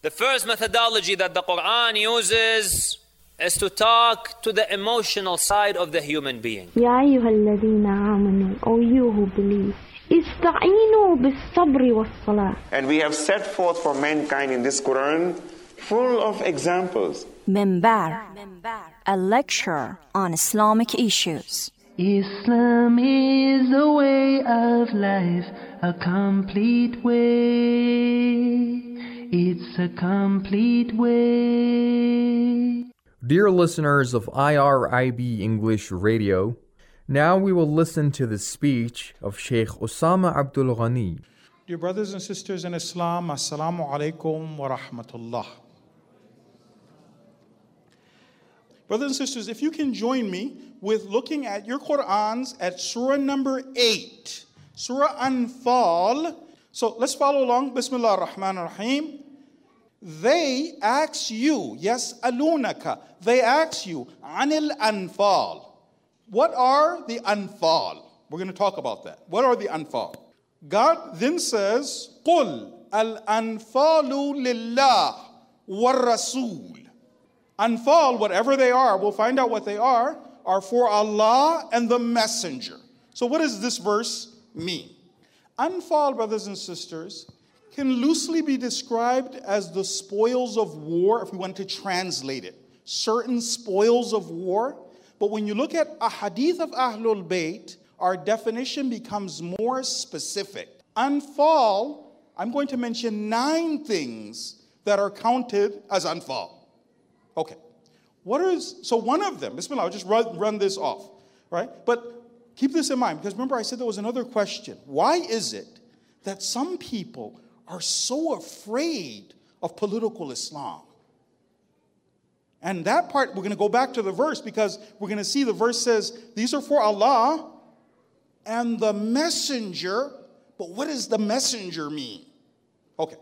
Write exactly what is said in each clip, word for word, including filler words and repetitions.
The first methodology that the Quran uses is to talk to the emotional side of the human being. يا أيها الذين آمنوا, O you who believe, استعينوا بالصبر والصلاة. And we have set forth for mankind in this Quran full of examples. Minbar, a lecture on Islamic issues. Islam is a way of life, a complete way. It's a complete way. Dear listeners of I R I B English Radio, now we will listen to the speech of Sheikh Osama Abdul Ghani. Dear brothers and sisters in Islam, Assalamu alaikum wa rahmatullah. Brothers and sisters, if you can join me with looking at your Qur'ans at Surah number eight, Surah Anfal. So let's follow along. Bismillah ar-Rahman ar-Rahim. They ask you, yes, alunaka. They ask you, anil anfal. What are the anfal? We're going to talk about that. What are the anfal? God then says, قُلْ الْأَنْفَالُ لِلَّهِ وَالرَّسُولِ. Anfal, whatever they are, we'll find out what they are, are for Allah and the Messenger. So what does this verse mean? Anfal, brothers and sisters, can loosely be described as the spoils of war, if we want to translate it. Certain spoils of war. But when you look at a hadith of Ahlul Bayt, our definition becomes more specific. Anfal, I'm going to mention nine things that are counted as anfal. Okay. What is, so one of them, Bismillah, I'll just run, run this off, right? But keep this in mind, because remember I said there was another question. Why is it that some people are so afraid of political Islam? And that part, we're going to go back to the verse, because we're going to see the verse says, these are for Allah and the messenger. But what does the messenger mean? Okay.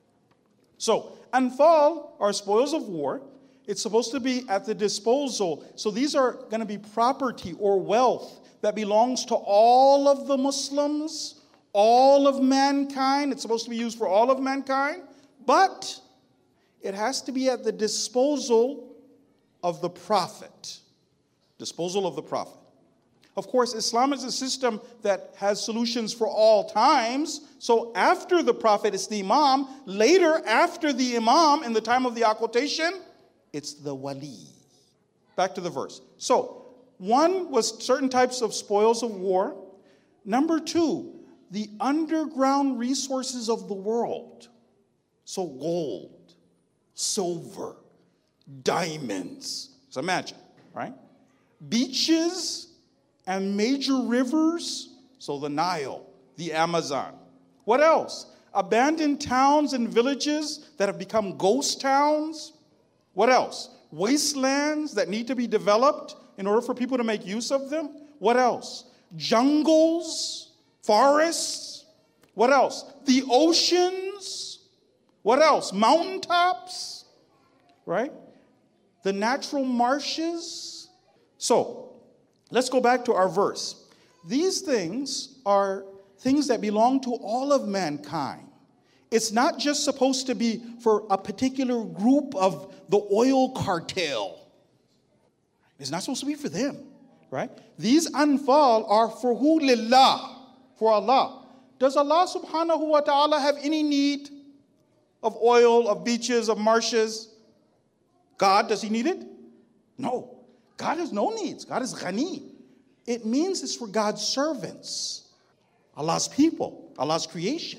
So, anfal are spoils of war. It's supposed to be at the disposal. So these are going to be property or wealth that belongs to all of the Muslims, all of mankind. It's supposed to be used for all of mankind. But it has to be at the disposal of the Prophet. Disposal of the Prophet. Of course, Islam is a system that has solutions for all times. So after the Prophet is the Imam. Later, after the Imam, in the time of the occultation, it's the wali. Back to the verse. So, one was certain types of spoils of war. Number two, the underground resources of the world. So gold, silver, diamonds. So imagine, right? Beaches and major rivers. So the Nile, the Amazon. What else? Abandoned towns and villages that have become ghost towns. What else? Wastelands that need to be developed in order for people to make use of them. What else? Jungles, forests. What else? The oceans. What else? Mountaintops. Right? The natural marshes. So, let's go back to our verse. These things are things that belong to all of mankind. It's not just supposed to be for a particular group of the oil cartel. It's not supposed to be for them, right? These anfal are for who? Lillah, for Allah. Does Allah subhanahu wa ta'ala have any need of oil, of beaches, of marshes? God, does he need it? No. God has no needs. God is ghani. It means it's for God's servants, Allah's people, Allah's creation.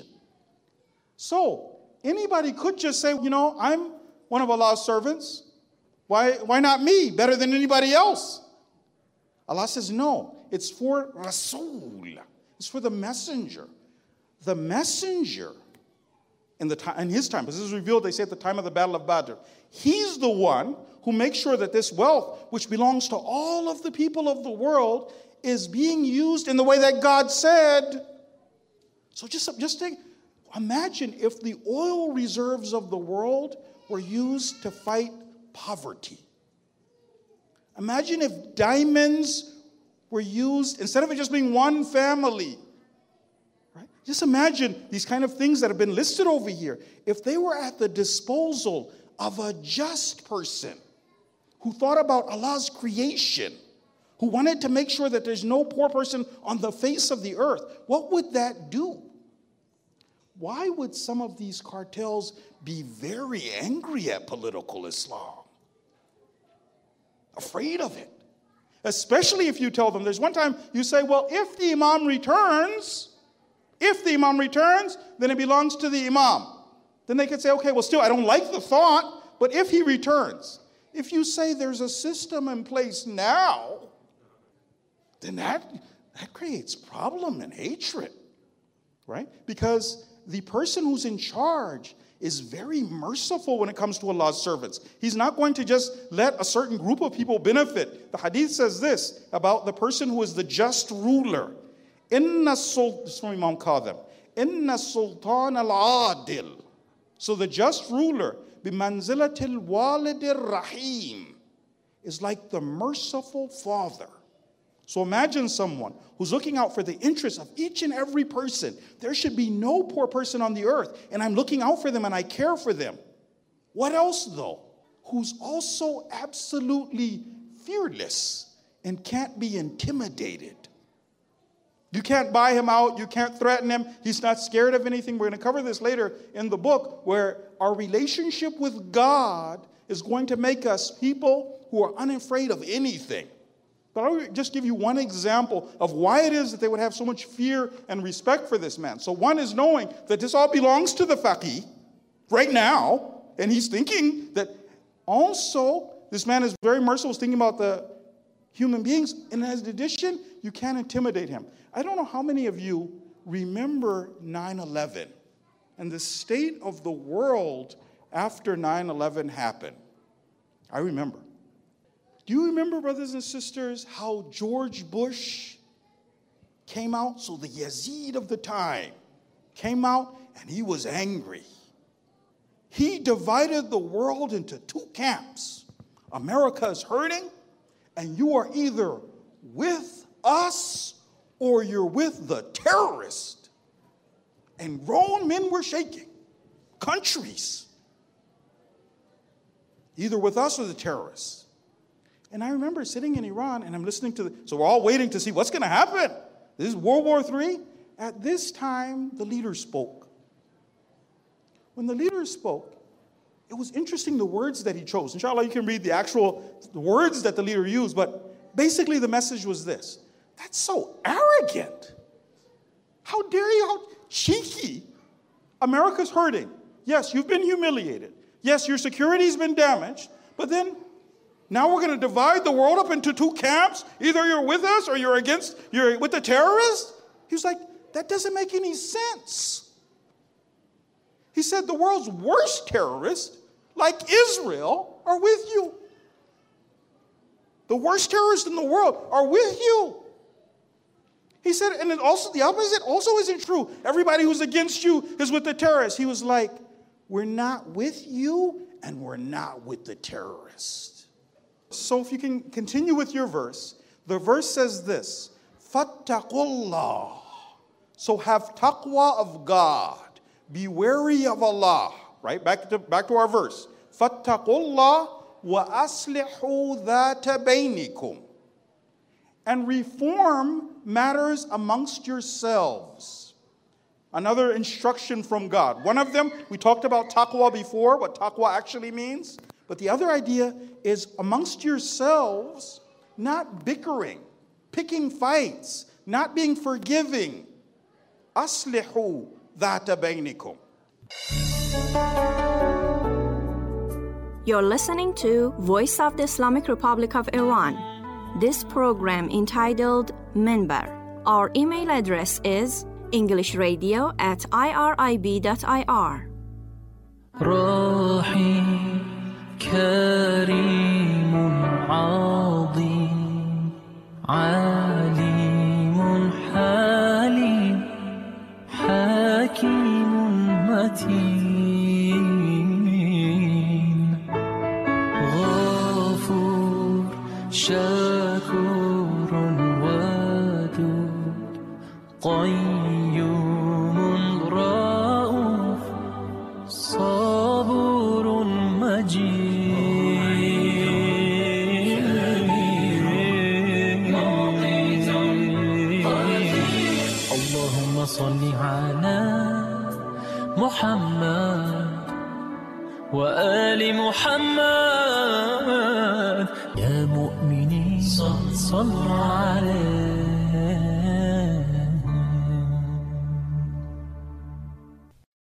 So, anybody could just say, you know, I'm one of Allah's servants. Why, why not me? Better than anybody else. Allah says, no, it's for Rasul. It's for the messenger. The messenger, in, the time, in his time, because this is revealed, they say, at the time of the Battle of Badr, he's the one who makes sure that this wealth, which belongs to all of the people of the world, is being used in the way that God said. So just, just think, imagine if the oil reserves of the world were used to fight poverty. Imagine if diamonds were used, instead of it just being one family, right? Just imagine these kind of things that have been listed over here. If they were at the disposal of a just person who thought about Allah's creation, who wanted to make sure that there's no poor person on the face of the earth, what would that do? Why would some of these cartels be very angry at political Islam? Afraid of it. Especially if you tell them, there's one time you say, well, if the Imam returns, if the Imam returns, then it belongs to the Imam. Then they could say, okay, well, still, I don't like the thought, but if he returns. If you say there's a system in place now, then that, that creates problem and hatred, right? Because the person who's in charge is very merciful when it comes to Allah's servants. He's not going to just let a certain group of people benefit. The hadith says this about the person who is the just ruler. Inna sultan, Imam Kadhim. Inna sultan al-adil. So the just ruler, bimanzilatil walidir rahim, is like the merciful father. So imagine someone who's looking out for the interests of each and every person. There should be no poor person on the earth, and I'm looking out for them and I care for them. What else, though? Who's also absolutely fearless and can't be intimidated. You can't buy him out. You can't threaten him. He's not scared of anything. We're going to cover this later in the book, where our relationship with God is going to make us people who are unafraid of anything. But I'll just give you one example of why it is that they would have so much fear and respect for this man. So one is knowing that this all belongs to the faqih right now, and he's thinking that also this man is very merciful, thinking about the human beings, and in addition, you can't intimidate him. I don't know how many of you remember nine eleven and the state of the world after nine eleven happened. I remember. Do you remember, brothers and sisters, how George Bush came out? So the Yazid of the time came out and he was angry. He divided the world into two camps. America is hurting, and you are either with us or you're with the terrorist. And grown men were shaking. Countries. Either with us or the terrorists. And I remember sitting in Iran, and I'm listening to the, so we're all waiting to see what's going to happen. This is World War Three. At this time, the leader spoke. When the leader spoke, it was interesting the words that he chose. Inshallah, you can read the actual words that the leader used, but basically the message was this. That's so arrogant. How dare you, how cheeky. America's hurting. Yes, you've been humiliated. Yes, your security's been damaged, but then now we're going to divide the world up into two camps. Either you're with us or you're against, you're with the terrorists. He was like, that doesn't make any sense. He said the world's worst terrorists, like Israel, are with you. The worst terrorists in the world are with you. He said, and it also the opposite also isn't true. Everybody who's against you is with the terrorists. He was like, we're not with you and we're not with the terrorists. So if you can continue with your verse, the verse says this, Fattaqullah. So have taqwa of God. Be wary of Allah. Right? Back to, back to our verse. Fattaqullah wa aslihu dhata bainikum. And reform matters amongst yourselves. Another instruction from God. One of them, we talked about taqwa before, what taqwa actually means. But the other idea is amongst yourselves, not bickering, picking fights, not being forgiving. Aslihu dhata bainikum. You're listening to Voice of the Islamic Republic of Iran. This program entitled Minbar. Our email address is englishradio at irib dot ir. كريم عظيم عليم حليم حكيم متين غفور شكور ودود قيوم صل على محمد وآل محمد يا مؤمنين صلوا عليه